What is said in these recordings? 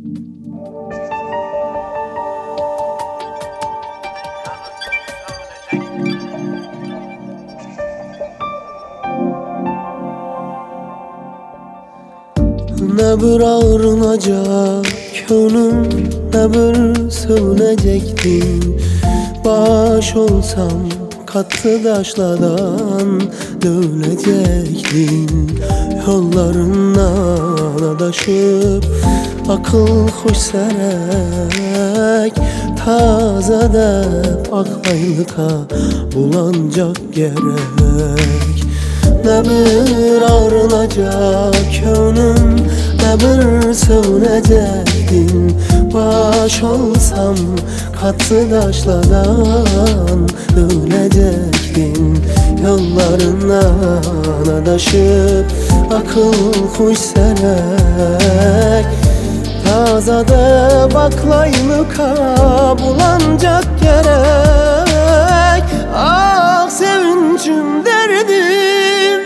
Ne bir ağrınacak könlüm, ne bir sövünecektin. Baş olsam katlı taşlardan dövülecektin. Yollarından adaşıp akıl hoş serek, taze dep aklaylıka bulancak gerek. Ne bir ağrınacak könlüm, ne bir sövünecektin. Baş olsam katlı taşlardan dövülecektin. Yollarından adaşıp akıl hoş serek, tazada baklaylıka bulancak gerek. Ah sevincim derdim,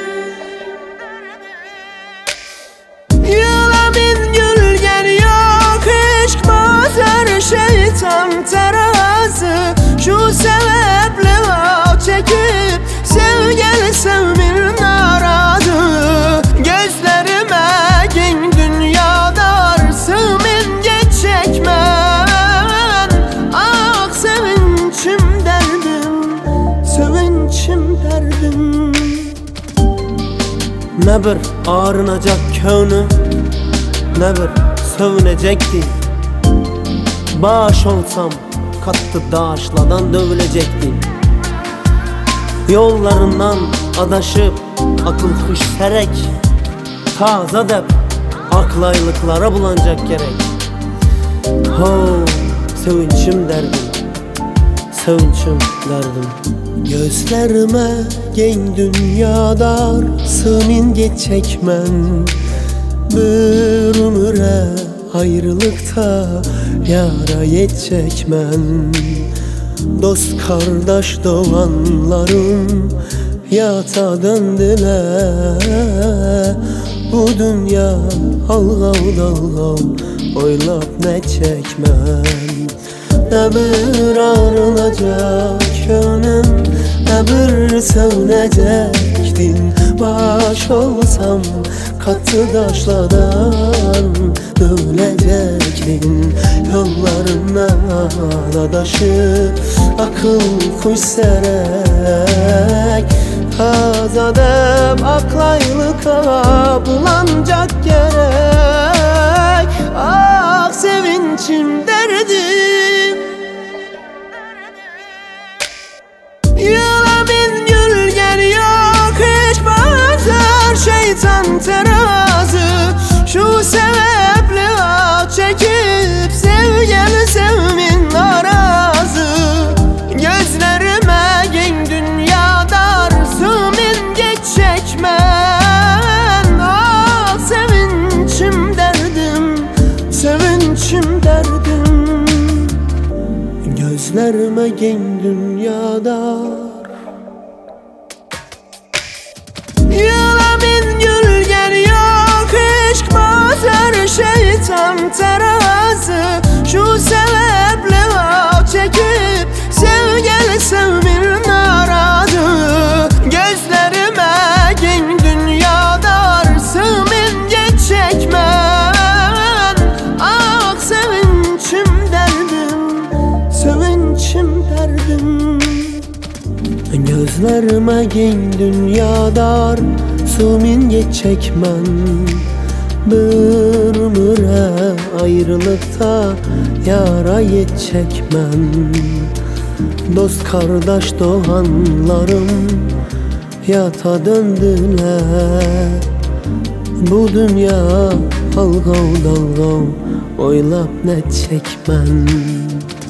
yalamin gülgen yok, eşk bazer şeytan terazı. Şu sebeple vav çekip sevgili sevmir narazı. Gözlerime gen dünyadar sığmin geçecekmen. Ah sevinçim derdim, sevinçim derdim. Ne bir ağrınacak könlüm, ne bir sövünecektin. Baş olsam katlı daşlardan dövülecektin. Yollarından adaşıp akıl kuş serek, taze dep aklaylıklara bulanacak gerek. Ho sevinçim derdim, sevinçim derdim. Gözlerime gen dünyadar sığmin geçecekmen. Bir ömüre ayrılıkta yara yetecekmen. Dost kardeş doğanlarım yata döndüler. Bu dünya algav dalgav oylap ne çekmem. Ne bir ağrınacak könlüm, ne bir sövünecektin. Baş olsam katı taşlardan dövülecektin. Yollarından adaşıp akıl kuş serek, tazada aklaylıka bulancak gerek. Ah sevinçim derdim, yalamin gülgen yok, eşk bazer şeytan terazı. Şu sebeple vav çekip sevgili sevmin narazı. Gözlerime gen dünyadar sığmin geçecekmen. Ah sevinçim derdim, sevinçim derdim. Gözlerime gen dünyadar yalamin gülgen yok, eşk bazer şeytan terazı. Şu sebeple vav çekip sevgili sevmir narazı. Gözlerime gen dünyadar sığmin geçecekmen. Ah sevinçim derdim, sevinçim derdim. Gözlerime gen dünyadar sığmin geçecekmen. Bir ömüre ayrılıkta yara yetecekmen. Dost kardeş doğanlarım yata döndüler. Bu dünya algav dalgav oylap ne çekmen.